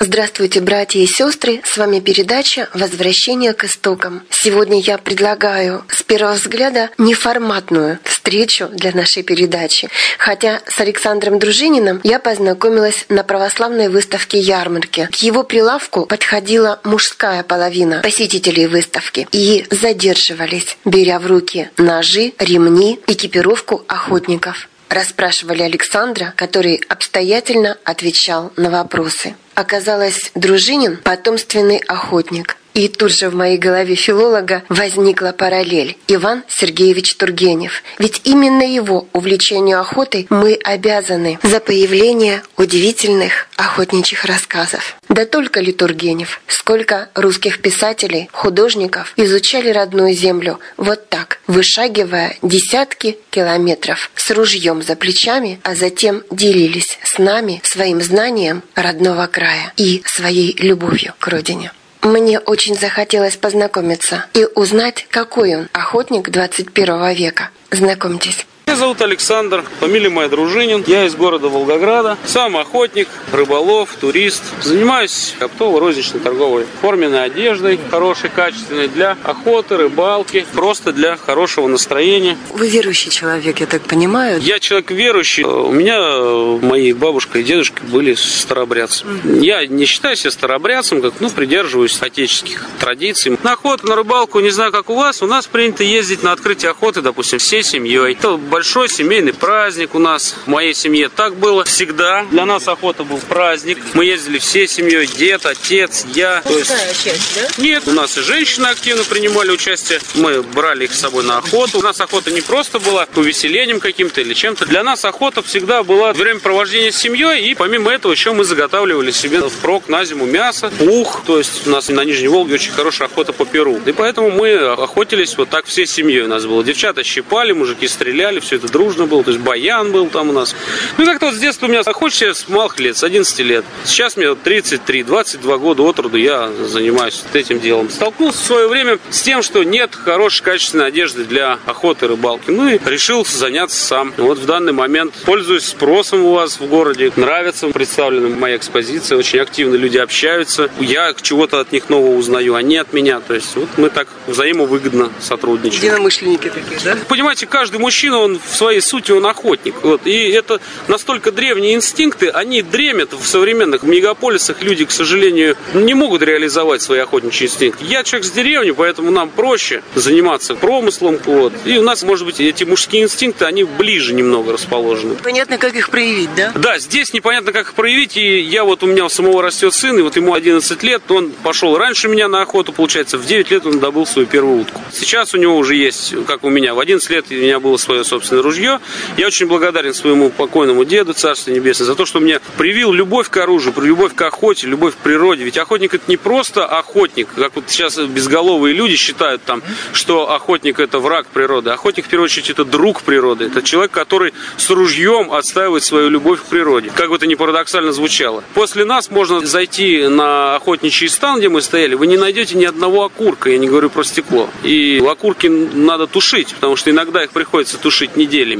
Здравствуйте, братья и сестры! С вами передача «Возвращение к истокам». Сегодня я предлагаю с первого взгляда неформатную встречу для нашей передачи. Хотя с Александром Дружининым я познакомилась на православной выставке ярмарки. К его прилавку подходила мужская половина посетителей выставки и задерживались, беря в руки ножи, ремни, экипировку охотников. Расспрашивали Александра, который обстоятельно отвечал на вопросы. Оказалось, Дружинин – потомственный охотник. И тут же в моей голове филолога возникла параллель. Иван Сергеевич Тургенев. Ведь именно его увлечению охотой мы обязаны за появление удивительных охотничьих рассказов. Да только ли Тургенев, сколько русских писателей, художников изучали родную землю вот так, вышагивая десятки километров с ружьем за плечами, а затем делились с нами своим знанием родного края и своей любовью к родине. Мне очень захотелось познакомиться и узнать, какой он охотник 21 века. Знакомьтесь. Меня зовут Александр, фамилия моя Дружинин. Я из города Волгограда. Сам охотник, рыболов, турист. Занимаюсь оптово-розничной торговой форменной одеждой, хорошей, качественной для охоты, рыбалки, просто для хорошего настроения. Вы верующий человек, я так понимаю. Я человек верующий. У меня мои бабушка и дедушка были старообрядцами. Я не считаю себя старообрядцем, придерживаюсь отеческих традиций. На охоту, на рыбалку, не знаю, как у вас принято ездить на открытие охоты, допустим, всей семьей. Это большой семейный праздник у нас. В моей семье так было всегда. Для нас охота был праздник. Мы ездили всей семьей. Дед, отец, я. Мужская часть, да? Нет, у нас и женщины активно принимали участие. Мы брали их с собой на охоту. У нас охота не просто была увеселением каким-то или чем-то. Для нас охота всегда была времяпровождение с семьей. И помимо этого еще мы заготавливали себе впрок на зиму мясо, ух. То есть у нас на Нижней Волге очень хорошая охота по перу. И поэтому мы охотились вот так всей семьей у нас было. Девчата щипали, мужики стреляли. Все это дружно было, то есть баян был там у нас. Как-то с детства у меня охотишься с малых лет, с 11 лет. Сейчас мне 33, 22 года от роду я занимаюсь этим делом. Столкнулся в свое время с тем, что нет хорошей качественной одежды для охоты и рыбалки. И решил заняться сам. В данный момент пользуюсь спросом у вас в городе. Нравится представлена моя экспозиция, очень активно люди общаются. Я чего-то от них нового узнаю, они от меня. То есть мы так взаимовыгодно сотрудничаем. Единомышленники такие, да? Понимаете, каждый мужчина, он в своей сути он охотник. И это настолько древние инстинкты, они дремят в современных мегаполисах. Люди, к сожалению, не могут реализовать свои охотничьи инстинкты. Я человек с деревни, поэтому нам проще заниматься промыслом. И у нас, может быть, эти мужские инстинкты, они ближе немного расположены. Понятно, как их проявить, да? Да, здесь непонятно, как их проявить. И у меня у самого растет сын, и ему 11 лет. Он пошел раньше меня на охоту, получается. В 9 лет он добыл свою первую утку. Сейчас у него уже есть, как у меня, в 11 лет у меня было свое собственное ружье. Я очень благодарен своему покойному деду, Царство Небесное, за то, что мне привил любовь к оружию, любовь к охоте, любовь к природе. Ведь охотник — это не просто охотник, как сейчас безголовые люди считают, что охотник — это враг природы. Охотник, в первую очередь, это друг природы. Это человек, который с ружьем отстаивает свою любовь к природе. Как бы это ни парадоксально звучало. После нас можно зайти на охотничий стан, где мы стояли, вы не найдете ни одного окурка, я не говорю про стекло. И окурки надо тушить, потому что иногда их приходится тушить неделями.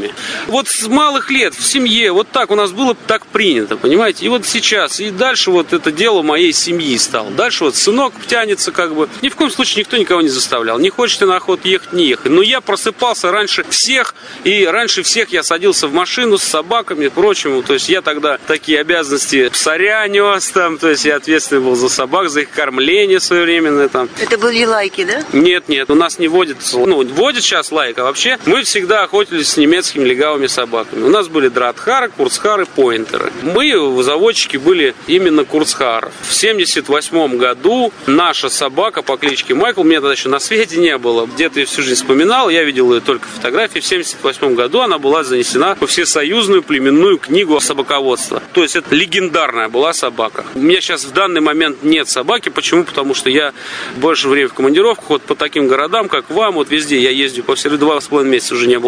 С малых лет в семье так у нас было так принято, понимаете? И сейчас, и дальше это дело моей семьи стало. Дальше сынок тянется Ни в коем случае никто никого не заставлял. Не хочешь ты на охоту ехать, не ехать. Но я просыпался раньше всех, и раньше всех я садился в машину с собаками и прочим. То есть я тогда такие обязанности псаря нес, то есть я ответственный был за собак, за их кормление своевременное . Это были лайки, да? Нет, у нас не водится. Водят сейчас лайк, а вообще мы всегда охотились с немецкими легавыми собаками. У нас были дратхары, курцхары, пойнтеры. Мы, заводчики, были именно курцхаров. В 1978 году наша собака по кличке Майкл, меня тогда еще на свете не было, где-то ее всю жизнь вспоминал, я видел ее только в фотографии. В 1978 году она была занесена во всесоюзную племенную книгу собаководства. То есть это легендарная была собака. У меня сейчас в данный момент нет собаки. Почему? Потому что я больше времени в командировках, по таким городам, как вам, везде я ездил по всему, 2,5 месяца уже не был дома. И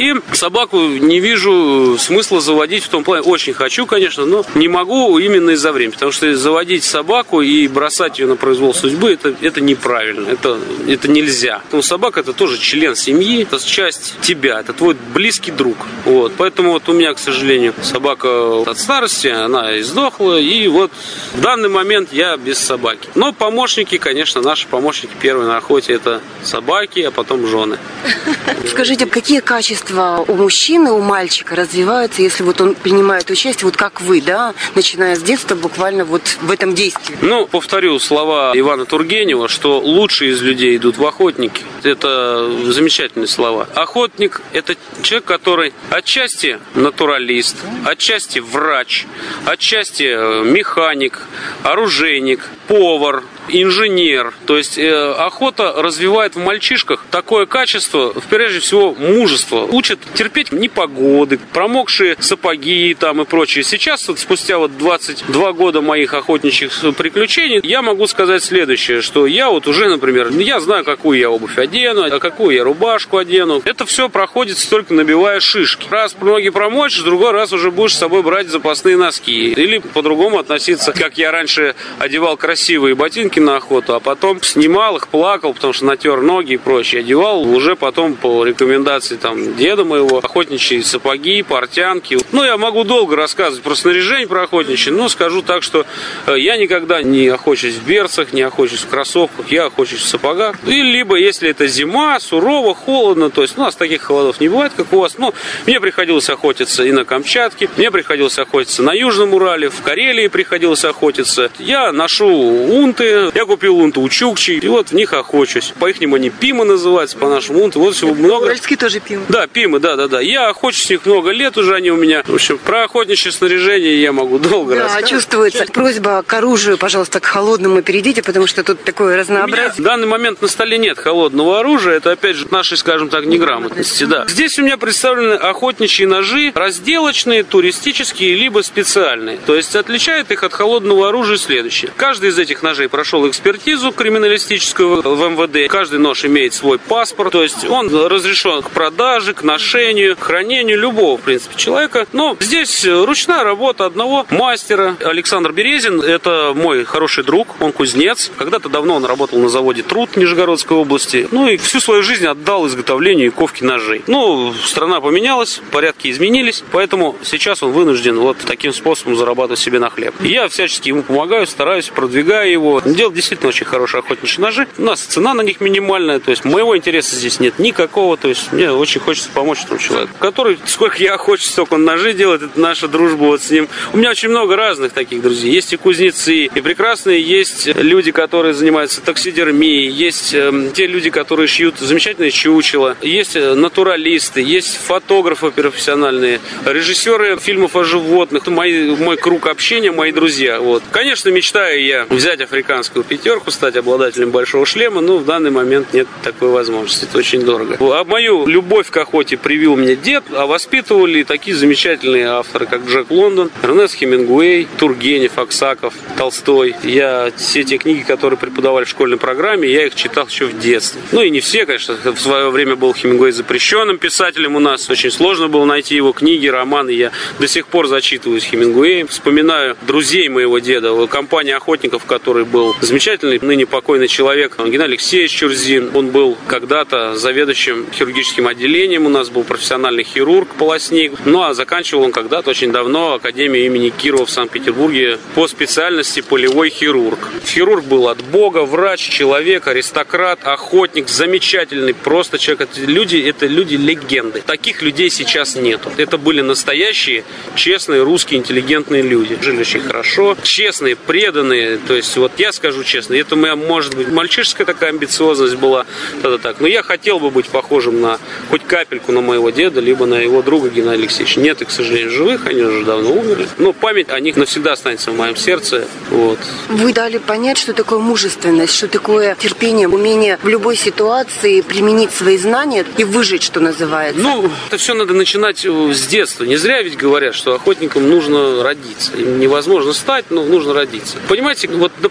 И собаку не вижу смысла заводить в том плане. Очень хочу, конечно, но не могу именно из-за времени. Потому что заводить собаку и бросать ее на произвол судьбы, это неправильно. Это нельзя. Потому что собака — это тоже член семьи, это часть тебя, это твой близкий друг. Вот. Поэтому вот у меня, к сожалению, собака от старости, она издохла. И вот в данный момент я без собаки. Но помощники, конечно, наши помощники первые на охоте — это собаки, а потом жены. Скажите, какие качества у мужчины, у мальчика развиваются, если вот он принимает участие, вот как вы, да, начиная с детства, буквально вот в этом действии? Ну, повторю слова Ивана Тургенева, что лучшие из людей идут в охотники. Это замечательные слова. Охотник — это человек, который отчасти натуралист, отчасти врач, отчасти механик, оружейник, повар, инженер. То есть охота развивает в мальчишках такое качество, прежде всего, мужество. Учит терпеть непогоды, промокшие сапоги там и прочее. Сейчас, вот, спустя 22 года моих охотничьих приключений, я могу сказать следующее, что я вот уже, например, я знаю, какую я обувь одену, а какую я рубашку одену. Это все проходит только набивая шишки. Раз ноги промочишь, другой раз уже будешь с собой брать запасные носки. Или по-другому относиться, как я раньше одевал красивые ботинки на охоту, а потом снимал их, плакал, потому что натер ноги и прочее. Одевал уже потом по рекомендации там деда моего охотничьи сапоги, портянки. Ну, я могу долго рассказывать про снаряжение, про охотничье, но скажу так, что я никогда не охочусь в берцах, не охочусь в кроссовках, я охочусь в сапогах. И либо, если это зима, сурово, холодно, то есть у нас таких холодов не бывает, как у вас, но мне приходилось охотиться и на Камчатке, мне приходилось охотиться на Южном Урале, в Карелии приходилось охотиться. Я ношу унты, я купил унты у чукчей, и вот в них охочусь. По-ихнему они пимы называются, по-нашему унты. Вот всего много. Уральские тоже пимы. Да, пимы, да. Я охочусь с них много лет уже, они у меня. В общем, про охотничье снаряжение я могу долго рассказывать. Чувствуется. Просьба к оружию, пожалуйста, к холодному перейдите, потому что тут такое разнообразие. В данный момент на столе нет холодного оружия, это опять же нашей, скажем так, неграмотности. Да. Здесь у меня представлены охотничьи ножи, разделочные, туристические, либо специальные. То есть отличает их от холодного оружия следующее. Каждый из этих ножей прошел экспертизу криминалистическую в МВД. Каждый нож имеет свой паспорт, то есть он разрешен к продаже, к ношению, к хранению любого, в принципе, человека. Но здесь ручная работа одного мастера. Александр Березин, это мой хороший друг, он кузнец. Когда-то давно он работал на заводе «Труд» Нижегородской области. Ну и всю свою жизнь отдал изготовлению и ковке ножей. Ну, страна поменялась, порядки изменились, поэтому сейчас он вынужден вот таким способом зарабатывать себе на хлеб. И я всячески ему помогаю, стараюсь, продвигаю его. Делать действительно очень хорошие охотничьи ножи. У нас цена на них минимальная, то есть моего интереса здесь нет никакого, то есть мне очень хочется помочь этому человеку, который, сколько я охочусь, столько он ножи делает, это наша дружба вот с ним. У меня очень много разных таких друзей. Есть и кузнецы, и прекрасные есть люди, которые занимаются таксидермией, есть те люди, которые шьют замечательные чучела, есть натуралисты, есть фотографы профессиональные, режиссеры фильмов о животных, мой круг общения, мои друзья. Вот. Конечно, мечтаю я взять африканскую пятерку, стать обладателем большого шлема, но в данный момент нет такой возможности. Это очень дорого. А мою любовь к охоте привил мне дед, а воспитывали такие замечательные авторы, как Джек Лондон, Эрнест Хемингуэй, Тургенев, Аксаков, Толстой. Я все те книги, которые преподавали в школьной программе, я их читал еще в детстве. Ну и не все, конечно. В свое время был Хемингуэй запрещенным писателем у нас. Очень сложно было найти его книги, романы. Я до сих пор зачитываюсь Хемингуэем. Вспоминаю друзей моего деда, компания охотников, в которой был замечательный, ныне покойный человек Геннадий Алексеевич Чурзин. Он был когда-то заведующим хирургическим отделением. У нас был профессиональный хирург, полосник. Ну а заканчивал он когда-то очень давно Академию имени Кирова в Санкт-Петербурге по специальности полевой хирург. Хирург был от Бога, врач, человек, аристократ, охотник, замечательный просто человек. Это люди легенды. Таких людей сейчас нету. Это были настоящие, честные, русские, интеллигентные люди. Жили очень хорошо, честные, преданные. То есть, вот я скажу честно, это моя, может быть, мальчишеская такая амбициозность была. Так. Но я хотел бы быть похожим на хоть капельку на моего деда, либо на его друга Геннадия Алексеевича. Нет их, к сожалению, живых, они уже давно умерли. Но память о них навсегда останется в моем сердце. Вот. Вы дали понять, что такое мужественность, что такое терпение, умение в любой ситуации применить свои знания и выжить, что называется. Ну, это все надо начинать с детства. Не зря ведь говорят, что охотникам нужно родиться. Им невозможно стать, но нужно родиться. Понимаете, вот, например,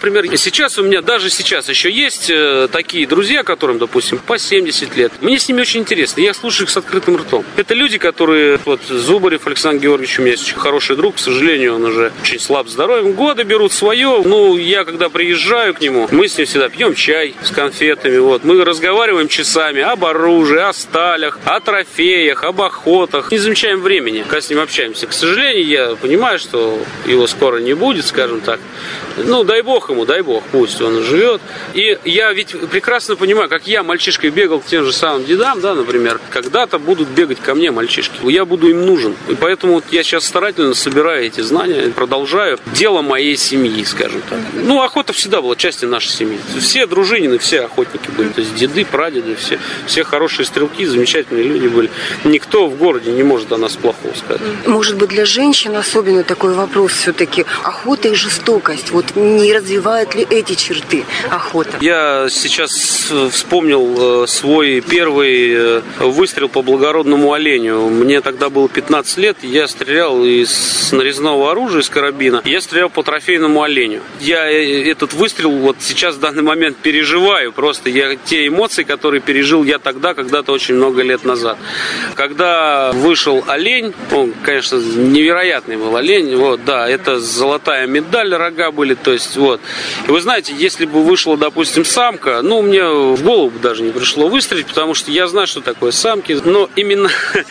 Сейчас у меня, даже сейчас еще есть такие друзья, которым, допустим, по 70 лет. Мне с ними очень интересно, я слушаю их с открытым ртом. Это люди, которые, вот Зубарев Александр Георгиевич, у меня есть очень хороший друг, к сожалению, он уже очень слаб здоровьем. Годы берут свое. Ну, я когда приезжаю к нему, мы с ним всегда пьем чай с конфетами. Вот. Мы разговариваем часами об оружии, о сталях, о трофеях, об охотах. Не замечаем времени, когда с ним общаемся. К сожалению, я понимаю, что его скоро не будет, скажем так. Ну, дай бог ему, дай бог, пусть он живет. И я ведь прекрасно понимаю, как я мальчишкой бегал к тем же самым дедам, да, например, когда-то будут бегать ко мне мальчишки. Я буду им нужен. И поэтому вот я сейчас старательно собираю эти знания, продолжаю дело моей семьи, скажем так. Ну, охота всегда была частью нашей семьи. Все дружинины, все охотники были. То есть деды, прадеды, все хорошие стрелки, замечательные люди были. Никто в городе не может о нас плохого сказать. Может быть, для женщин особенно такой вопрос все-таки. Охота и жестокость. Вот не развивают ли эти черты охота? Я сейчас вспомнил свой первый выстрел по благородному оленю. Мне тогда было 15 лет. Я стрелял из нарезного оружия, из карабина. Я стрелял по трофейному оленю. Я этот выстрел вот сейчас в данный момент переживаю. Просто те эмоции, которые пережил я тогда, когда-то очень много лет назад. Когда вышел олень, он, конечно, невероятный был олень. Вот, да, это золотая медаль, рога были. То есть, вот. И вы знаете, если бы вышла, допустим, самка, ну, мне в голову даже не пришло выстрелить, потому что я знаю, что такое самки. Но именно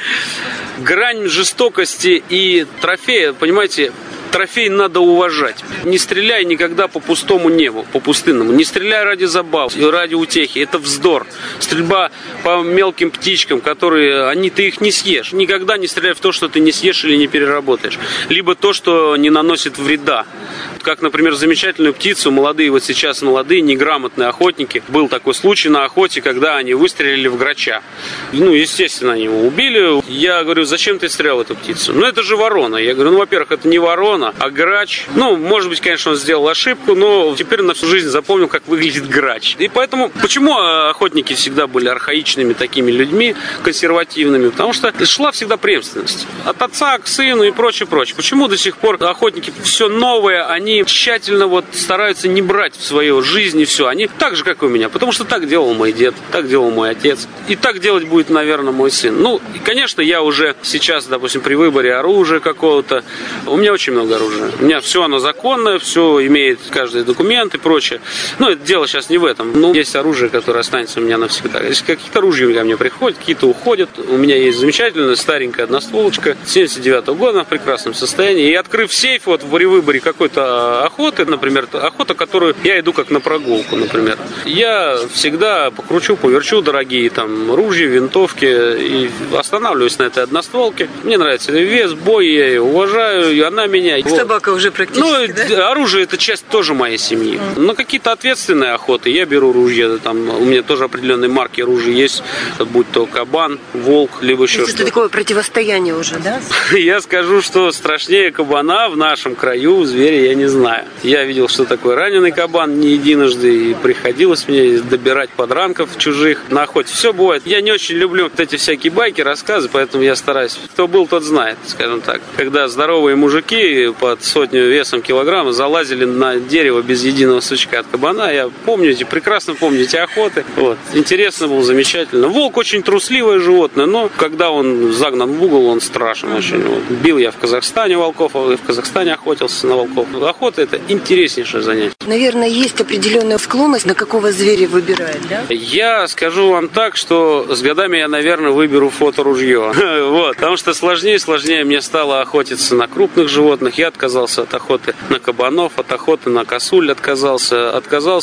грань жестокости и трофея, понимаете, трофей надо уважать. Не стреляй никогда по пустому небу, по пустынному. Не стреляй ради забав, ради утехи. Это вздор. Стрельба по мелким птичкам, которые, ты их не съешь. Никогда не стреляй в то, что ты не съешь или не переработаешь. Либо то, что не наносит вреда. Как, например, замечательную птицу, молодые, вот сейчас молодые, неграмотные охотники. Был такой случай на охоте, когда они выстрелили в грача. Ну, естественно, они его убили. Я говорю, зачем ты стрелял в эту птицу? Ну, это же ворона. Я говорю, во-первых, это не ворона, а грач. Ну, может быть, конечно, он сделал ошибку, но теперь на всю жизнь запомнил, как выглядит грач. И поэтому, почему охотники всегда были архаичными такими людьми, консервативными? Потому что шла всегда преемственность. От отца к сыну и прочее, прочее. Почему до сих пор охотники все новое, они тщательно вот стараются не брать в свою жизнь и все. Они так же, как и у меня. Потому что так делал мой дед, так делал мой отец. И так делать будет, наверное, мой сын. Ну, и, конечно, я уже сейчас, допустим, при выборе оружия какого-то, у меня очень много оружия. У меня все оно законное, все имеет каждый документ и прочее. Но это дело сейчас не в этом. Ну, есть оружие, которое останется у меня навсегда. Если какие-то ружья ко мне приходят, какие-то уходят. У меня есть замечательная старенькая одностволочка 79-го года в прекрасном состоянии. И открыв сейф вот при выборе какой-то охоты, например, охота, которую я иду как на прогулку, например, я всегда покручу, поверчу дорогие там ружья, винтовки и останавливаюсь на этой одностволке. Мне нравится вес, бой, я ее уважаю, и она меня... Собака уже практически, да? Оружие — это часть тоже моей семьи. На какие-то ответственные охоты я беру ружья, там у меня тоже определенные марки ружья есть, будь то кабан, волк, либо еще что-то. Это такое противостояние уже, да? Я скажу, что страшнее кабана в нашем краю зверя я не знаю. Я видел, что такое раненый кабан не единожды, и приходилось мне добирать подранков чужих на охоте. Все бывает. Я не очень люблю вот эти всякие байки, рассказы, поэтому я стараюсь. Кто был, тот знает, скажем так. Когда здоровые мужики под сотню весом килограмма залазили на дерево без единого сучка от кабана, я помню, прекрасно помню эти охоты. Вот. Интересно было, замечательно. Волк очень трусливое животное, но когда он загнан в угол, он страшен очень. Вот. Бил я в Казахстане волков, в Казахстане охотился на волков. Охота — это интереснейшее занятие. Наверное, есть определенная склонность, на какого зверя выбирать, да? Я скажу вам так, что с годами я, наверное, выберу фоторужье. Вот. Потому что сложнее и сложнее мне стало охотиться на крупных животных. Я отказался от охоты на кабанов, от охоты на косуль отказался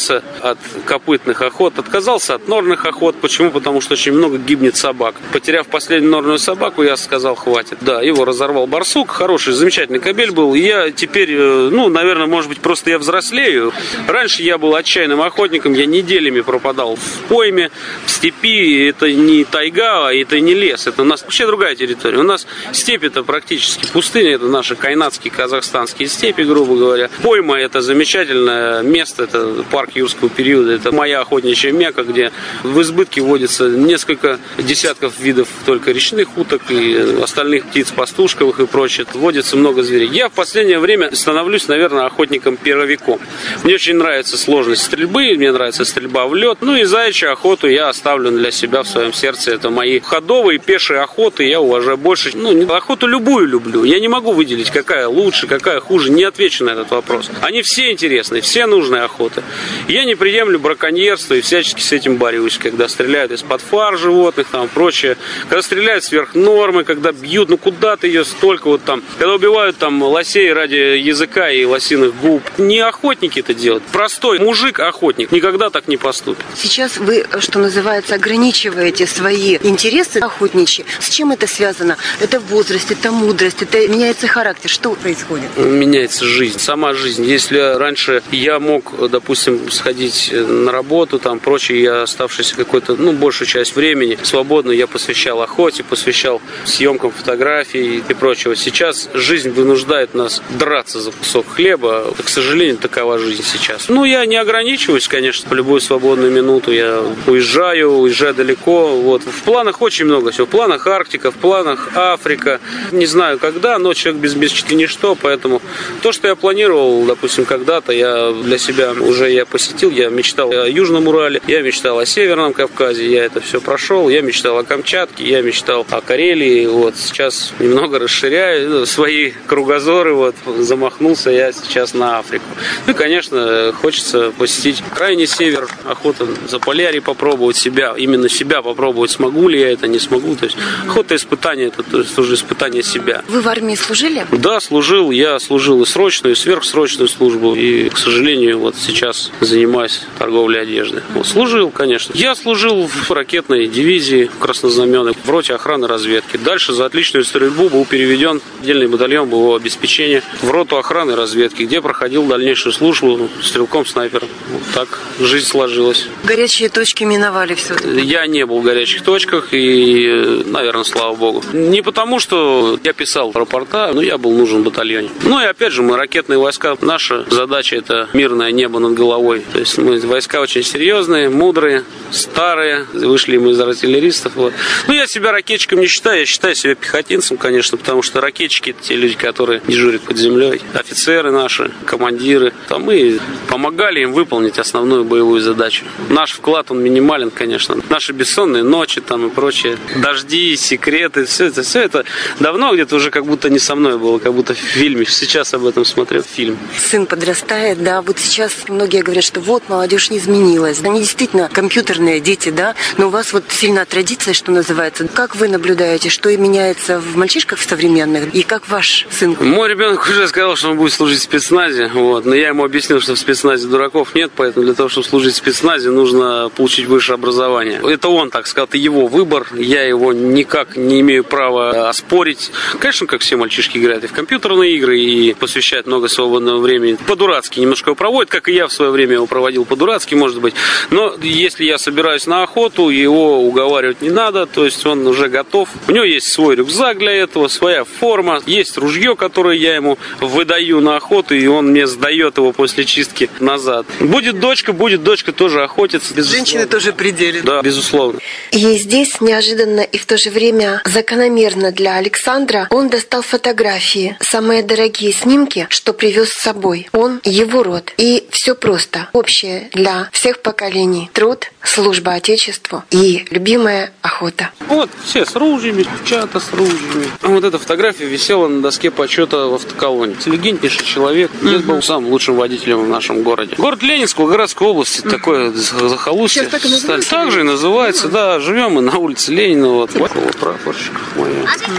от копытных охот, отказался от норных охот. Почему? Потому что очень много гибнет собак. Потеряв последнюю норную собаку, я сказал, хватит. Да, его разорвал барсук, хороший, замечательный кобель был. И я теперь, наверное, может быть, просто я взрослею. Раньше я был отчаянным охотником, я неделями пропадал в пойме, в степи. Это не тайга, это не лес, это у нас вообще другая территория. У нас степь — это практически пустыня, это наши Кайнатский казахстанские степи, грубо говоря. Пойма – это замечательное место, это парк юрского периода, это моя охотничья мекка, где в избытке водится несколько десятков видов только речных уток и остальных птиц пастушковых и прочее. Водится много зверей. Я в последнее время становлюсь, наверное, охотником-перовиком. Мне очень нравится сложность стрельбы, мне нравится стрельба в лед. Ну и заячью охоту я оставлю для себя в своем сердце. Это мои ходовые, пешие охоты, я уважаю больше. Охоту любую люблю. Я не могу выделить, какая лучше, какая хуже. Не отвечу на этот вопрос. Они все интересны, все нужные охоты. Я не приемлю браконьерство и всячески с этим борюсь. Когда стреляют из-под фар животных, там, прочее. Когда стреляют сверх нормы, когда бьют, куда-то ее столько вот там. Когда убивают там лосей ради языка и лосиных губ. Не охотники это делают. Простой мужик-охотник никогда так не поступит. Сейчас вы, что называется, ограничиваете свои интересы охотничьи. С чем это связано? Это возраст, это мудрость, это меняется характер. Что происходит? Меняется жизнь, сама жизнь. Если раньше я мог, допустим, сходить на работу, там, прочее, я оставшийся какой-то, большую часть времени свободную я посвящал охоте, посвящал съемкам фотографий и прочего. Сейчас жизнь вынуждает нас драться за кусок хлеба. К сожалению, такова жизнь сейчас. Я не ограничиваюсь, конечно, в любую свободную минуту я уезжаю далеко. Вот. В планах очень много всего. В планах Арктика, в планах Африка. Не знаю когда, но человек без мечты ничто, поэтому то, что я планировал, допустим, когда-то, я для себя уже посетил, я мечтал о Южном Урале, я мечтал о Северном Кавказе, я это все прошел, я мечтал о Камчатке, я мечтал о Карелии. Вот. Сейчас немного расширяю свои кругозоры, замахнулся я сейчас на Африку. И, конечно, хочется посетить крайний север, охота за Полярье попробовать себя, именно себя попробовать, смогу ли я это, не смогу. То есть охота испытания, это тоже испытание себя. Вы в армии служили? Да, служил. Я служил и срочную, и сверхсрочную службу. И, к сожалению, сейчас занимаюсь торговлей одежды. Служил, конечно. Я служил в ракетной дивизии в Краснознаменной, в роте охраны разведки. Дальше за отличную стрельбу был переведен отдельный батальон боевого обеспечения в роту охраны разведки, где проходил дальнейшую службу стрелком-снайпером. Вот так жизнь сложилась. Горячие точки миновали все-таки? Я не был в горячих точках и, наверное, слава богу. Не потому, что я писал рапорта, но я был нужен в батальоне. И опять же, мы ракетные войска. Наша задача – это мирное небо над головой. То есть мы войска очень серьезные, мудрые, старые. Вышли мы из артиллеристов. Я себя ракетчиком не считаю. Я считаю себя пехотинцем, конечно, потому что ракетчики – это те люди, которые дежурят под землей. Офицеры наши, командиры. Мы помогали им выполнить основную боевую задачу. Наш вклад, он минимален, конечно. Наши бессонные ночи и прочее. Дожди, секреты, все это давно где-то уже как будто не со мной было, как будто в фильме. Сейчас об этом смотрел фильм. Сын подрастает, да. Вот сейчас многие говорят, что молодежь не изменилась. Они действительно компьютерные дети, да. Но у вас сильная традиция, что называется. Как вы наблюдаете, что меняется в мальчишках в современных? И как ваш сын? Мой ребенок уже сказал, что он будет служить в спецназе. Но я ему объяснил, что в спецназе дураков нет, поэтому для того, чтобы служить в спецназе, нужно получить высшее образование. Это он так сказал, это его выбор. Я его никак не имею права оспорить. Конечно, как все мальчишки играют и в компьютерные игры, и посвящают много свободного времени. По-дурацки немножко его проводят, как и я в свое время его проводил по-дурацки, может быть. Но если я собираюсь на охоту, его уговаривать не надо, то есть он уже готов. У него есть свой рюкзак для этого, своя форма, есть ружье, которое я ему выдаю на охоту, и он мне сдает его после чистки назад. Будет дочка тоже охотиться. Женщины тоже при деле. Да, безусловно. И здесь неожиданно и в то же время закономерно для Александра он достал фотографии, самые дорогие снимки, что привез с собой. Он, его род. И все просто. Общее для всех поколений. Труд, служба Отечеству и любимая охота. Все с ружьями, девчата с ружьями. Эта фотография висела на доске почета в автоколонне. Интеллигентнейший человек. Дед был самым лучшим водителем в нашем городе. Город Ленинск, Волгоградской области, такое захолустье. Сейчас так и называется? Так же и называется, да. Живем мы на улице Ленина. Прапорщиков моя.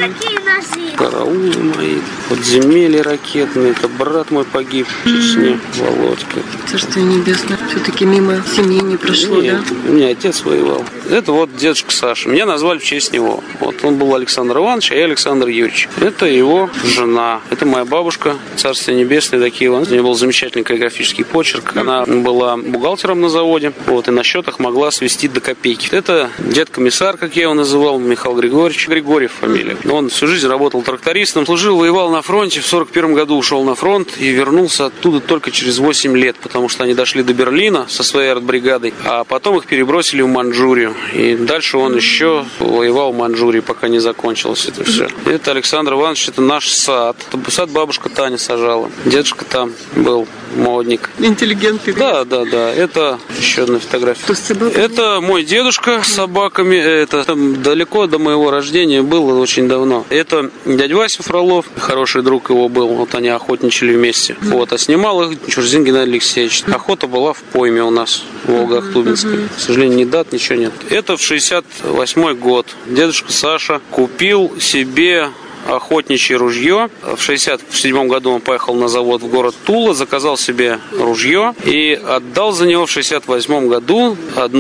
Караулы мои. Подземелья ракетные. Это брат мой погиб в Чечне, Володька. Царствие небесное. Все-таки мимо семьи не прошло, Нет, да? У меня отец воевал. Это дедушка Саша. Меня назвали в честь него. Он был Александр Иванович, а я Александр Юрьевич. Это его жена. Это моя бабушка, Царствие небесное, такие. У нее был замечательный каллиграфический почерк. Она была бухгалтером на заводе. И на счетах могла свести до копейки. Это дед-комиссар, как я его называл, Михаил Григорьевич. Григорьев фамилия. Он всю жизнь жизнь работал трактористом, служил, воевал на фронте, в 41 году ушел на фронт и вернулся оттуда только через 8 лет, потому что они дошли до Берлина со своей артбригадой, а потом их перебросили в Маньчжурию. И дальше он еще воевал в Маньчжурии, пока не закончилось это все. Это Александр Иванович, это наш сад. Это сад бабушка Таня сажала. Дедушка там был модник. Интеллигентный. Да. Это еще одна фотография. Кто с собаками? Это мой дедушка с собаками. Это там далеко до моего рождения было, очень давно. Это дядя Вася Фролов, хороший друг его был. Вот они охотничали вместе. Вот, а снимал их Чурзин Геннадий Алексеевич. Охота была в пойме у нас в Волго-Ахтубинской. К сожалению, ни дат, ничего нет. Это в 68 год. Дедушка Саша купил себе охотничье ружье. В 67 году он поехал на завод в город Тула, заказал себе ружье и отдал за него в 68 году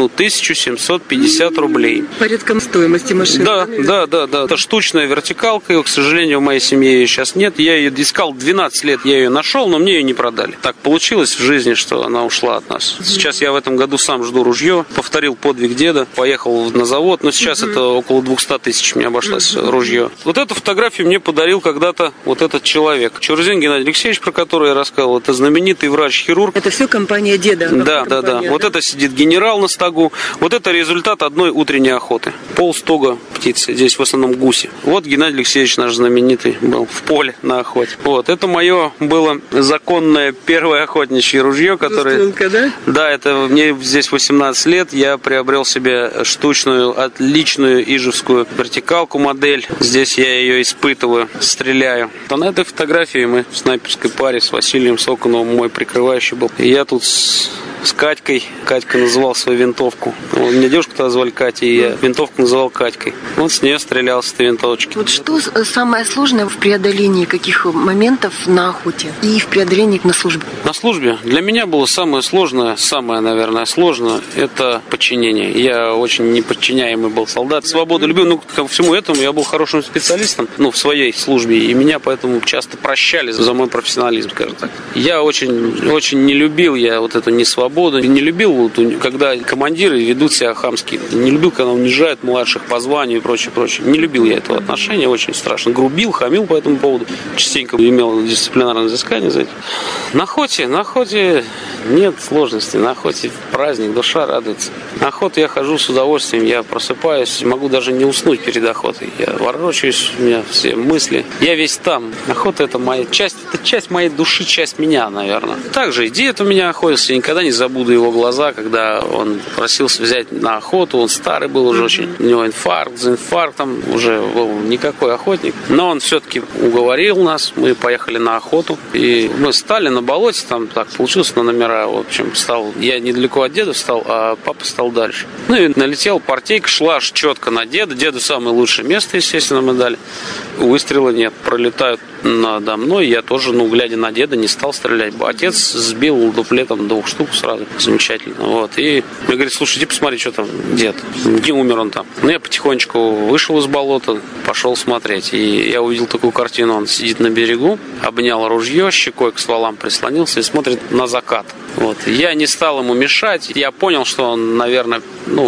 1750 рублей. Порядком стоимости машины. Да. Это штучная вертикалка. К сожалению, в моей семье ее сейчас нет. Я ее искал 12 лет, я ее нашел, но мне ее не продали. Так получилось в жизни, что она ушла от нас. Сейчас я в этом году сам жду ружье. Повторил подвиг деда, поехал на завод, но сейчас это около 200 тысяч мне обошлось ружье. Вот эту фотографию мне подарил когда-то вот этот человек. Чурзин Геннадий Алексеевич, про которого я рассказывал, это знаменитый врач-хирург. Это все компания деда? Да. Вот это сидит генерал на стогу. Вот это результат одной утренней охоты. Полстога птицы. Здесь в основном гуси. Вот Геннадий Алексеевич наш знаменитый был в поле на охоте. Вот. Это мое было законное первое охотничье ружье, которое... Струнка, да? Да, это мне здесь 18 лет. Я приобрел себе штучную, отличную ижевскую вертикалку модель. Здесь я ее испытываю, стреляю. А на этой фотографии мы в снайперской паре с Василием Соконовым, мой прикрывающий был. И я тут с Катькой. Катька называл свою винтовку. Меня девушку-то звали Катя, и я винтовку называл Катькой. Вот с нее стрелял с этой винтовочки. Вот что самое сложное в преодолении каких моментов на охоте и в преодолении на службе? На службе для меня было самое сложное, наверное, сложное, это подчинение. Я очень неподчиняемый был солдат. Свободу любил, ко всему этому я был хорошим специалистом, в своей службе, и меня поэтому часто прощали за мой профессионализм, скажем так. Я очень не любил вот эту несвободу, не любил, когда командиры ведут себя хамски, не любил, когда унижают младших по званию и прочее. Не любил я этого отношения, очень страшно. Грубил, хамил по этому поводу, частенько имел дисциплинарное взыскание за это. На охоте нет сложностей, на охоте праздник, душа радуется. На охоту я хожу с удовольствием, я просыпаюсь, могу даже не уснуть перед охотой. Я ворочаюсь, у меня все мысли. Я весь там. Охота — это моя часть, это часть моей души, часть меня, наверное. Также и дед у меня охотился, я никогда не забуду его глаза, когда он просился взять на охоту. Он старый был уже очень, у него инфаркт, за инфарктом уже был никакой охотник. Но он все-таки уговорил нас, мы поехали на охоту. И мы стали на болоте, там так получилось на номера. В общем, я недалеко от деда встал, а папа стал дальше. И налетел партейка, шла аж четко на деда. Деду самое лучшее место, естественно, мы дали. Выстрела нет, пролетают надо мной. Я тоже, глядя на деда, не стал стрелять. Отец сбил дуплетом 2 штук сразу. Замечательно. Вот. И мне говорит: слушай, иди посмотри, что там дед. Где умер он там? Я потихонечку вышел из болота, пошел смотреть. И я увидел такую картину. Он сидит на берегу, обнял ружье, щекой к стволам прислонился и смотрит на закат. Вот. Я не стал ему мешать. Я понял, что он, наверное,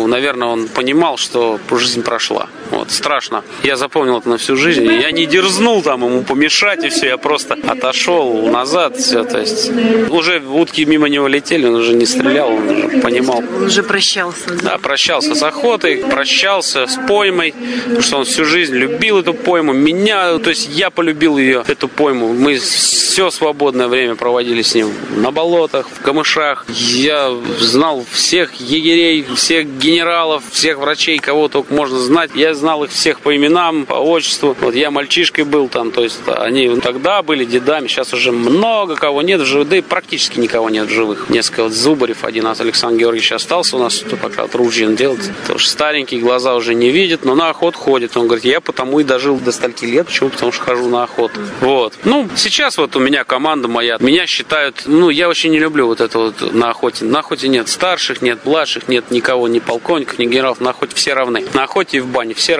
он понимал, что жизнь прошла. Вот. Страшно. Я запомнил это на всю жизнь. Я не дерзнул там ему помешать, и все. Я просто отошел назад. Все. То есть уже утки мимо него летели, он уже не стрелял, он уже понимал. Он уже прощался. Да, прощался с охотой, прощался с поймой, потому что он всю жизнь любил эту пойму. То есть я полюбил ее, эту пойму. Мы все свободное время проводили с ним на болотах, в камышах. Я знал всех егерей, всех генералов, всех врачей, кого только можно знать. Я знал их всех по именам, по отчеству. Вот я мальчишкой был там, то есть они тогда были дедами, сейчас уже много кого нет в живых, да и практически никого нет в живых. Несколько Зубарев, один Александр Георгиевич остался у нас, пока Ружин делает. Тоже старенький, глаза уже не видит, но на охоту ходит. Он говорит: я потому и дожил до стольки лет. Почему? Потому что хожу на охоту. Вот. Сейчас вот у меня команда моя, меня считают, я очень не люблю вот это вот на охоте. На охоте нет старших, нет младших, нет никого, ни полковников, ни генералов. На охоте все равны. На охоте и в бане все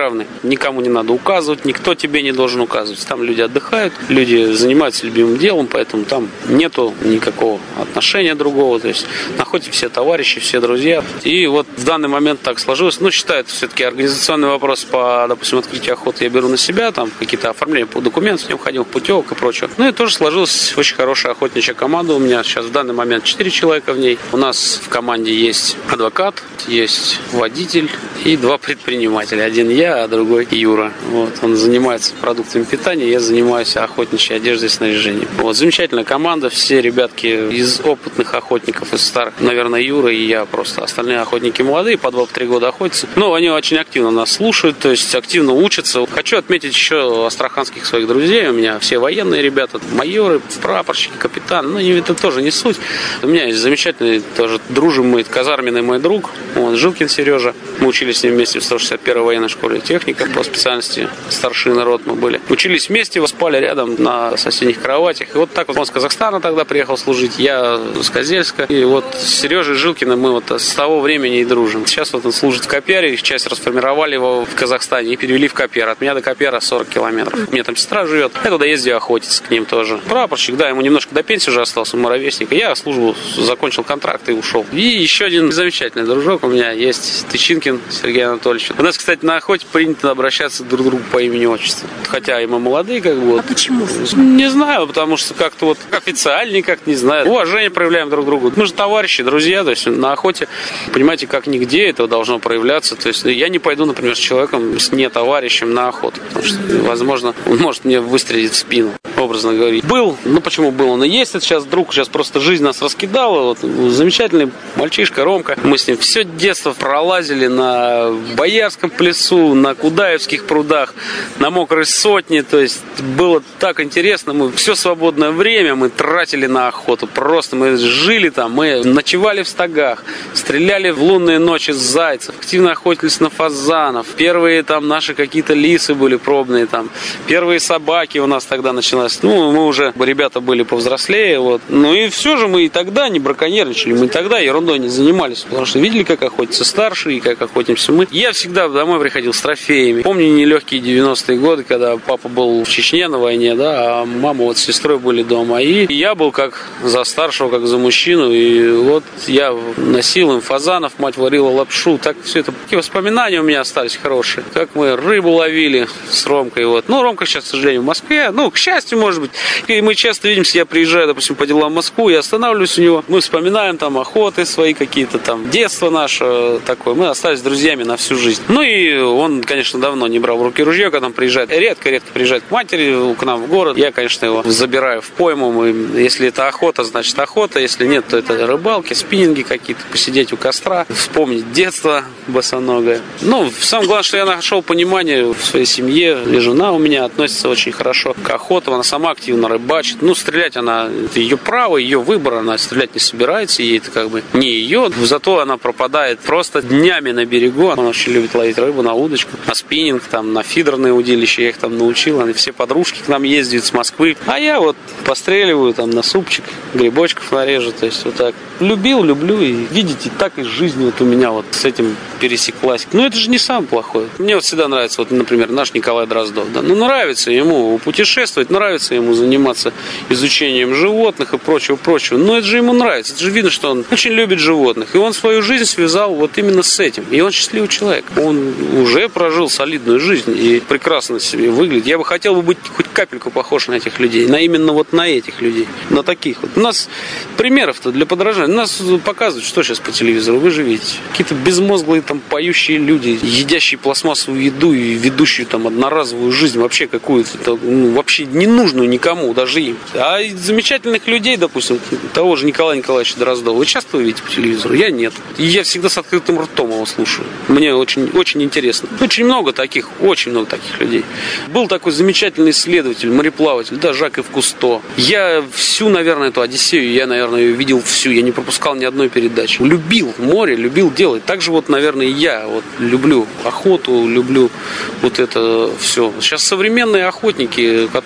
равны. Никому не надо указывать, никто тебе не должен указывать. Там люди отдыхают, люди занимаются любимым делом, поэтому там нету никакого отношения другого. То есть на охоте все товарищи, все друзья. И вот в данный момент так сложилось. Считаю, это все-таки организационный вопрос по, допустим, открытию охоты я беру на себя, там какие-то оформления по документам, необходимых путевок и прочего. И тоже сложилась очень хорошая охотничья команда. У меня сейчас в данный момент 4 человека в ней. У нас в команде есть адвокат, есть водитель и 2 предпринимателя. Один я, а другой Юра. Он занимается продуктами питания, я занимаюсь охотничьей одеждой и снаряжением. Замечательная команда, все ребятки из опытных охотников, из старых. Наверное, Юра и я просто. Остальные охотники молодые, по 2-3 года охотятся. Они очень активно нас слушают, то есть активно учатся. Хочу отметить еще астраханских своих друзей. У меня все военные ребята, майоры, прапорщики, капитаны. Это тоже не суть. У меня есть замечательный, тоже дружим мы, казарменный мой друг, Жилкин Сережа. Мы учились с ним вместе в 161-й военной школе техника по специальности старшины рот мы были. Учились вместе, спали рядом на соседних кроватях. И вот так вот он с Казахстана тогда приехал служить, я с Козельска. И с Сережей Жилкиным мы с того времени и дружим. Сейчас он служит в Копяре, их часть расформировали его в Казахстане и перевели в Копяр. От меня до Копяра 40 километров. У меня там сестра живет. Я туда ездил охотиться к ним тоже. Прапорщик, ему немножко до пенсии уже остался, мы ровесника. Я службу закончил контракт и ушел. И еще один замечательный дружок у меня есть, Тычинкин Сергей Анатольевич. У нас, кстати, на охоте принято обращаться друг к другу по имени-отчеству. Хотя и мы молодые, А почему? Не знаю, потому что как-то официальнее, как-то не знаю. Уважение проявляем друг к другу. Мы же товарищи, друзья, то есть на охоте, понимаете, как нигде это должно проявляться. То есть я не пойду, например, с человеком, с не товарищем на охоту, потому что, возможно, он может мне выстрелить в спину, образно говоря. Был, почему был, он и есть, это сейчас друг, сейчас просто жизнь нас раскидала. Замечательный мальчишка Ромка. Мы с ним все детство пролазили на Боярском плясу, на Кудаевских прудах, на Мокрой Сотне. То есть было так интересно. Мы все свободное время мы тратили на охоту. Просто мы жили там, мы ночевали в стогах, стреляли в лунные ночи с зайцев, активно охотились на фазанов. Первые там наши какие-то лисы были пробные там. Первые собаки у нас тогда началось. Мы уже, ребята были повзрослее. И все же мы и тогда не браконьерничали. Мы и тогда ерундой не занимались. Потому что видели, как охотятся старшие, как охотимся мы. Я всегда домой приходил с трофеями. Помню нелегкие 90-е годы, когда папа был в Чечне на войне, а мама с сестрой были дома. И я был как за старшего, как за мужчину. И я носил им фазанов, мать варила лапшу. Так все это. Такие воспоминания у меня остались хорошие. Как мы рыбу ловили с Ромкой. Ромка сейчас, к сожалению, в Москве. К счастью, может быть. И мы часто видимся, я приезжаю, допустим, по делам в Москву, я останавливаюсь у него. Мы вспоминаем там охоты свои какие-то там, детство наше такое. Мы остались друзьями на всю жизнь. И он, конечно, давно не брал в руки ружье, когда он приезжает. Редко приезжает к матери, к нам в город. Я, конечно, его забираю в пойму. Если это охота, значит охота. Если нет, то это рыбалки, спиннинги какие-то, посидеть у костра, вспомнить детство босоногое. Самое главное, что я нашел понимание в своей семье. И жена у меня относится очень хорошо к охоте. Она сама активно рыбачит. Стрелять она, это ее право, ее выбор. Она стрелять не собирается, ей это как бы не ее. Зато она пропадает просто днями на берегу. Она очень любит ловить рыбу на удочку, на спиннинг, там, на фидерные удилища. Я их там научил. Они все подружки к нам ездят с Москвы. А я постреливаю там на супчик, грибочков нарежу. То есть так. Люблю. И видите, так и жизнь у меня с этим пересеклась. Это же не самое плохое. Мне всегда нравится, например, наш Николай Дроздов. Да? Нравится ему путешествовать, нравится ему заниматься изучением животных и прочего. Но это же ему нравится. Это же видно, что он очень любит животных. И он свою жизнь связал именно с этим. И он счастливый человек. Он уже прожил солидную жизнь и прекрасно себе выглядит. Я бы хотел быть хоть капельку похож на этих людей. Именно на этих людей. На таких. У нас примеров-то для подражания. Нас показывают, что сейчас по телевизору. Вы же видите. Какие-то безмозглые там поющие люди, едящие пластмассовую еду и ведущие там одноразовую жизнь. Вообще какую-то, вообще ненужную никому, даже им. А замечательных людей, допустим, того же Николая Николаевича Дроздова, вы часто видите по телевизору? Я нет. И я всегда с открытым ртом его слушаю. Мне очень, очень интересно. Очень много таких людей. Был такой замечательный исследователь, мореплаватель, Жак Ив Кусто. Я всю, наверное, эту Одиссею, ее видел всю. Я не пропускал ни одной передачи. Любил море, любил делать. Так же наверное, и я люблю охоту, люблю это все. Сейчас современные охотники, которые сейчас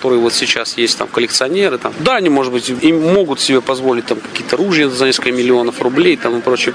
сейчас есть там коллекционеры. Там. Да, они, может быть, им могут себе позволить там какие-то ружья за несколько миллионов рублей там, и прочее.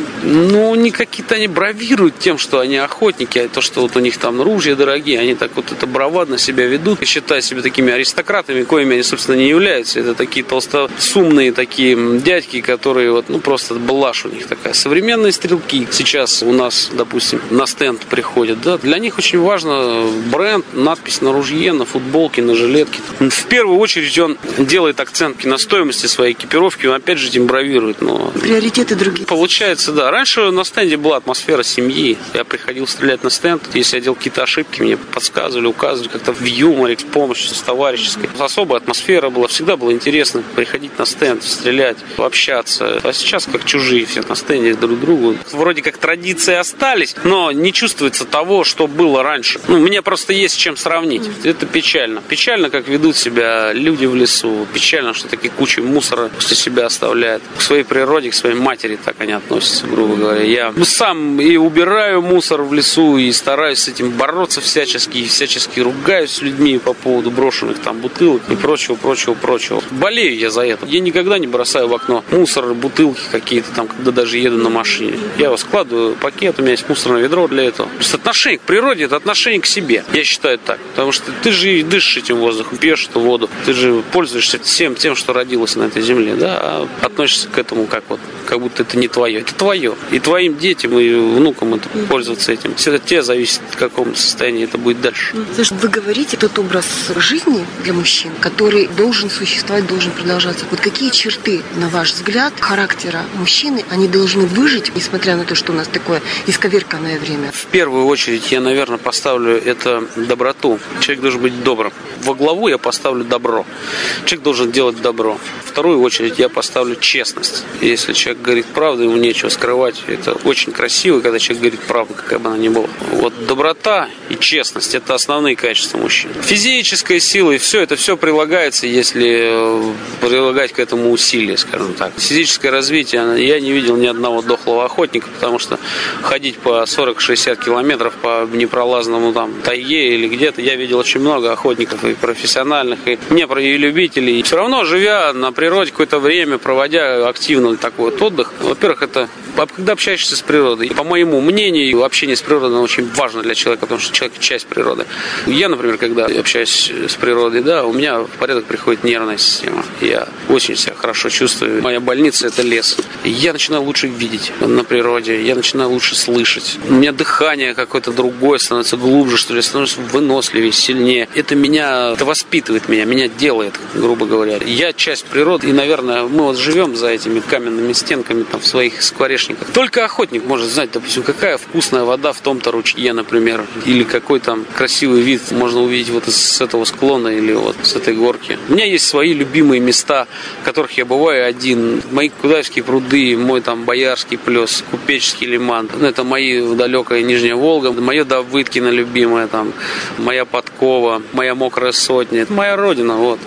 Но не какие-то они бравируют тем, что они охотники, а то, что вот у них там ружья дорогие, они так вот это бравадно себя ведут и считают себя такими аристократами, коими они, собственно, не являются. Это такие толстосумные такие дядьки, которые вот, просто блажь у них такая. Современные стрелки сейчас у нас, допустим, на стенд приходят, да, для них очень важно бренд, надпись на ружье, на футболке, на жилетке. В первую очередь он делает акцент на стоимости своей экипировки, он опять же этим бравирует. Но приоритеты другие. Получается, да. Раньше на стенде была атмосфера семьи. Я приходил стрелять на стенд. Если я делал какие-то ошибки, мне подсказывали, указывали как-то в юморе, с помощью, с товарищеской. Особая атмосфера была. Всегда было интересно приходить на стенд, стрелять, общаться. А сейчас как чужие все на стенде друг другу. Вроде как традиции остались, но не чувствуется того, что было раньше. Мне просто есть с чем сравнить. Это печально. Печально, как ведут себя люди в лесу. Печально, что такие кучи мусора после себя оставляют. К своей природе, к своей матери так они относятся, грубо говоря. Я сам и убираю мусор в лесу, и стараюсь с этим бороться всячески, и всячески ругаюсь с людьми по поводу брошенных там бутылок и прочего. Болею я за это. Я никогда не бросаю в окно мусор, бутылки какие-то там, когда даже еду на машине. Я его складываю в пакет, у меня есть мусорное ведро для этого. То есть отношение к природе — это отношение к себе. Я считаю так. Потому что ты же дышишь этим воздухом, пьешь эту воду. Ты же пользуешься всем тем, что родилось на этой земле, да, а относишься к этому как будто это не твое. Это твое. И твоим детям, и внукам это пользоваться этим. Все это от тебя зависит, в каком состоянии это будет дальше. Слушай, вы говорите, тот образ жизни для мужчин, который должен существовать, должен продолжаться. Вот какие черты, на ваш взгляд, характера мужчины, они должны выжить, несмотря на то, что у нас такое исковерканное время? В первую очередь я, наверное, поставлю это доброту. Человек должен быть добрым. Во главу я поставлю добро. Человек должен делать добро. В вторую очередь я поставлю честность. Если человек говорит правду, ему нечего скрывать. Это очень красиво, когда человек говорит правду, какая бы она ни была. Вот доброта и честность — это основные качества мужчин. Физическая сила и все, это все прилагается, если прилагать к этому усилия, скажем так. Физическое развитие, я не видел ни одного дохлого охотника, потому что ходить по 40-60 километров по непролазному тайге или где-то, я видел очень много охотников и профессиональных, и любителей. И все равно, живя на природе какое-то время, проводя активно такой вот отдых, во-первых, это когда общаешься с природой. По моему мнению, общение с природой очень важно для человека, потому что человек — часть природы. Я, например, когда общаюсь с природой, да, у меня в порядок приходит нервная система. Я очень себя хорошо чувствую. Моя больница — это лес. Я начинаю лучше видеть на природе, я начинаю лучше слышать. У меня дыхание какое-то другое становится глубже, что ли, становится выносливее, сильнее. Это воспитывает меня делает, грубо говоря. Я часть природы, и, наверное, мы вот живем за этими каменными стенками в своих скворечниках. Только охотник может знать, допустим, какая вкусная вода в том-то ручье, например, или какой там красивый вид можно увидеть вот с этого склона или вот с этой горки. У меня есть свои любимые места, в которых я бываю один. Мои Кудаевские пруды, мой Боярский плес, Купеческий лиман. Это мои далекая Нижняя Волга, мое Давыдкино любимое, моя Подкова, моя Мокрая Сотня. Это моя родина, вот.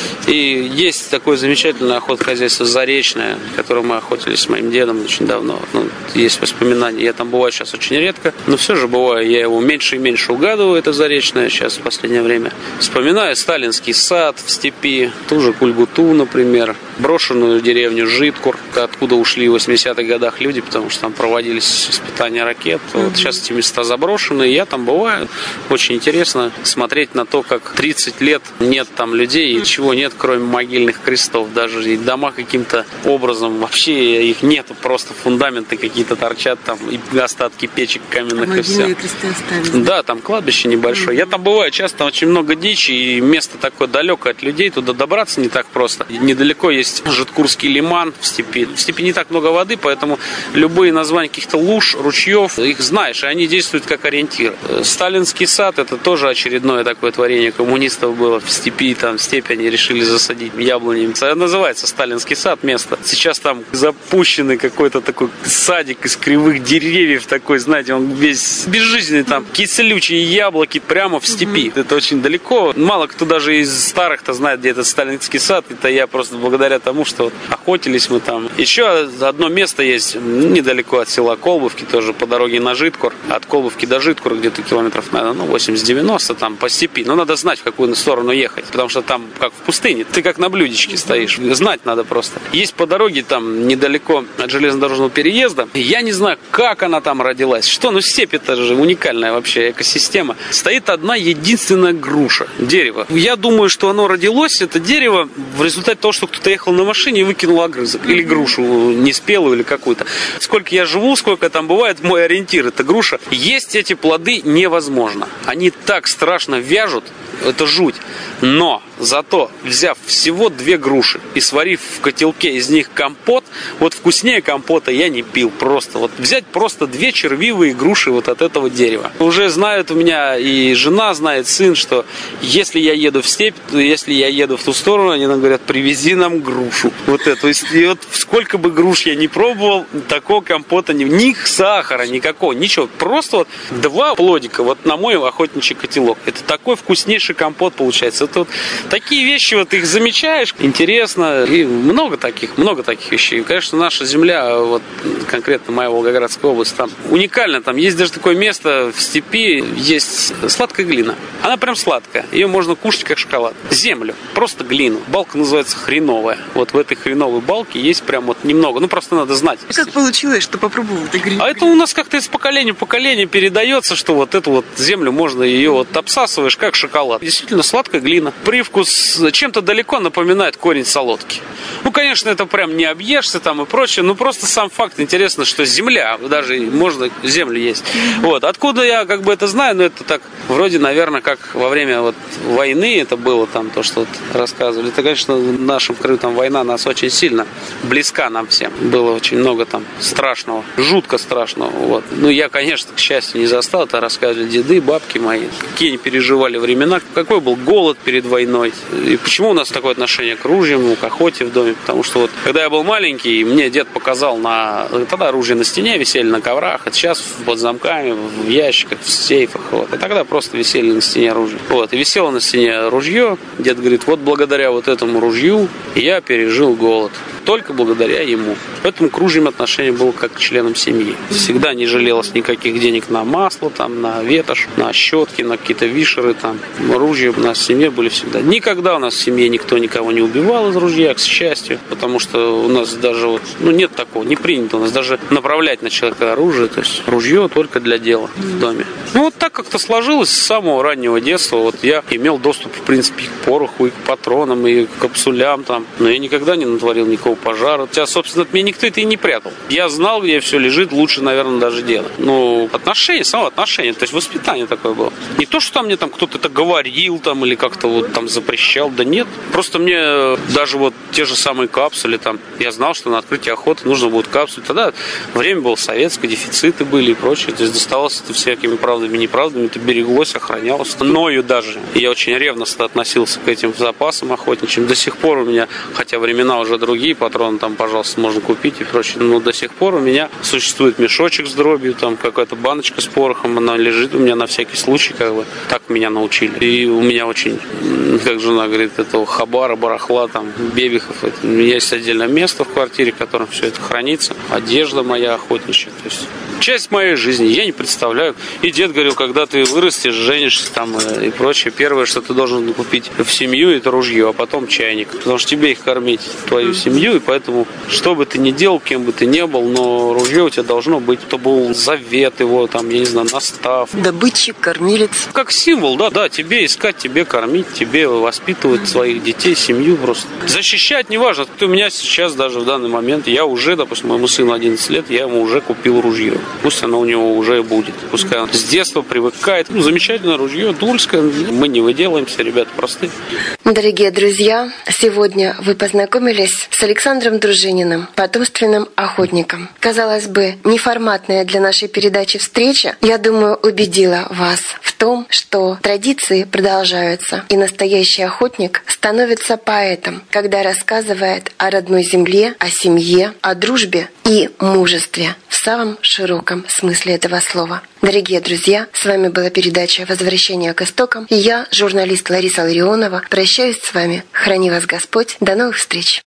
И есть такое замечательное охотхозяйство Заречное, в котором мы охотились с моим дедом очень давно. Есть воспоминания. Я там бываю сейчас очень редко, но все же бываю. Я его меньше и меньше угадываю, это Заречное, сейчас в последнее время. Вспоминаю Сталинский сад в степи, ту же Кульгуту, например, брошенную деревню Житкур, откуда ушли в 80-х годах люди, потому что там проводились испытания ракет. Вот сейчас эти места заброшены, я там бываю. Очень интересно смотреть на то, как 30 лет нет там людей, и чего нет, кроме могильных крестов. Даже и дома каким-то образом вообще их нету, просто фундаменты какие-то торчат там, и остатки печек каменных, и все. Кресты оставили. Да, там кладбище небольшое. Я там бываю часто, там очень много дичи, и место такое далекое от людей, туда добраться не так просто. Недалеко есть Житкурский лиман в степи. В степи не так много воды, поэтому любые названия каких-то луж, ручьев, их знаешь, и они действуют как ориентир. Сталинский сад — это тоже очередное такое творение коммунистов было в степи, там в степи они решили засадить яблонями. Это называется Сталинский сад, место. Сейчас там запущенный какой-то такой садик из кривых деревьев такой, знаете, он весь безжизненный, там кислючие яблоки прямо в степи. Это очень далеко. Мало кто даже из старых-то знает, где этот Сталинский сад. Это я просто благодаря тому, что охотились мы там, Еще одно место есть недалеко от села Колбовки, тоже по дороге на Житкур. От Колбовки до Житкура где-то километров, наверное, 80-90 там по степи. Но надо знать, в какую сторону ехать, потому что там как в пустыне. Ты как на блюдечке стоишь. Знать надо просто. Есть по дороге там недалеко от железнодорожного переезда. Я не знаю, как она там родилась. Что? Ну, степь это же уникальная вообще экосистема. Стоит одна единственная груша. Дерево. Я думаю, что оно родилось, это дерево, в результате того, что кто-то ехал на машине и выкинул огрызок. Или грушу неспелую или какую-то. Сколько я живу, сколько там бывает, мой ориентир это груша. Есть эти плоды невозможно. Они так страшно вяжут, это жуть. Но зато, взяв всего 2 груши и сварив в котелке из них компот, вот вкуснее компота я не пил просто. Вот взять просто 2 червивые груши вот от этого дерева. Уже знают у меня и жена, знает сын, что если я еду в степь, то если я еду в ту сторону, они нам говорят, привези нам грушу. Вот эту. И вот сколько бы груш я не пробовал, такого компота ни сахара никакого, ничего. Просто вот 2 плодика вот на мой охотничий котелок. Это такой вкуснейший компот получается. Это вот такие вещи, вот их замечаешь, интересно, и много таких вещей. Конечно, наша земля, вот конкретно моя Волгоградская область, там уникально, там есть даже такое место в степи, есть сладкая глина. Она прям сладкая, ее можно кушать как шоколад. Землю, просто глину. Балка называется хреновая. Вот в этой хреновой балке есть прям вот немного, ну просто надо знать. Как получилось, что попробовал эту глину? А это у нас как-то из поколения в поколение передается, что вот эту вот землю можно ее вот обсасываешь как шоколад. Действительно сладкая глина. Привкус чем-то далеко напоминает корень солодки. Ну, конечно, это прям не объешься там и прочее, но просто сам факт интересно, что земля, даже можно землю есть. Вот. Откуда я как бы это знаю, но это так вроде, наверное, как во время вот войны это было там, то, что вот рассказывали. Это, конечно, в нашем краю там война нас очень сильно близка нам всем. Было очень много там страшного, жутко страшного. Вот. Ну, я, конечно, к счастью, не застал, это рассказывали деды, бабки мои, какие они переживали времена, какой был голод перед войной. И почему у нас такое отношение к ружьям, к охоте в доме? Потому что вот, когда я был маленький, мне дед показал тогда оружие на стене висели на коврах, а сейчас под замками, в ящиках, в сейфах. Вот. И тогда просто висели на стене оружие. Вот. И висело на стене ружье. Дед говорит, вот благодаря вот этому ружью я пережил голод. Только благодаря ему. Поэтому к ружьям отношение было как к членам семьи. Всегда не жалелось никаких денег на масло, там, на ветошь, на щетки, на какие-то вишеры. Там. Ружья у нас в семье были всегда. Никогда у нас в семье никто никого не убивал из ружья, к счастью. Потому что у нас даже вот, нет такого, не принято у нас даже направлять на человека оружие. То есть ружье только для дела в доме. Ну вот так как-то сложилось с самого раннего детства. Вот я имел доступ, в принципе, к пороху, и к патронам, и к капсулям там. Но я никогда не натворил никакого пожара. Хотя, собственно, от меня никто это и не прятал. Я знал, где все лежит, лучше, наверное, даже деда. Но само отношение, то есть воспитание такое было. Не то, что мне там кто-то это говорил там, или как-то вот там запрещал, да нет. Просто мне даже вот те же самые капсули там, я знал, что на открытие охоты нужно будет капсуль. Тогда время было советское, дефициты были и прочее. То есть доставалось это всякими правдами и неправдами, это береглось, охранялось. Ною даже. И я очень ревностно относился к этим запасам охотничьим. До сих пор у меня, хотя времена уже другие, патроны там, пожалуйста, можно купить и прочее, но до сих пор у меня существует мешочек с дробью, там какая-то баночка с порохом, она лежит у меня на всякий случай, как бы. Так меня научили. И у меня очень, как жена говорит, этого хабара, барахла, там, бебихов. У меня есть отдельное место в квартире, в котором все это хранится. Одежда моя охотничья. То есть часть моей жизни. Я не представляю. И дед говорил, когда ты вырастешь, женишься там и прочее, первое, что ты должен купить в семью, это ружье, а потом чайник. Потому что тебе их кормить, твою семью, и поэтому, что бы ты ни делал, кем бы ты ни был, но ружье у тебя должно быть. Это был завет его, там, я не знаю, настав. Добытчик, кормилец. Как символ, да, тебе искать, тебе кормить, тебе воспитывать своих детей, семью просто. Защищать неважно. У меня сейчас даже в данный момент, я уже, допустим, моему сыну 11 лет, я ему уже купил ружье. Пусть оно у него уже будет. Пускай он с детства привыкает. Замечательное ружье, тульское. Мы не выделаемся, ребята простые. Дорогие друзья, сегодня вы познакомились с Александром Дружининым, потомственным охотником. Казалось бы, неформатная для нашей передачи встреча, я думаю, убедила вас в том, что традиции продолжаются, и настоящий охотник становится поэтом, когда рассказывает о родной земле, о семье, о дружбе и мужестве в самом широком смысле этого слова. Дорогие друзья, с вами была передача «Возвращение к истокам», и я, журналист Лариса Ларионова, прощаюсь с вами. Храни вас Господь. До новых встреч!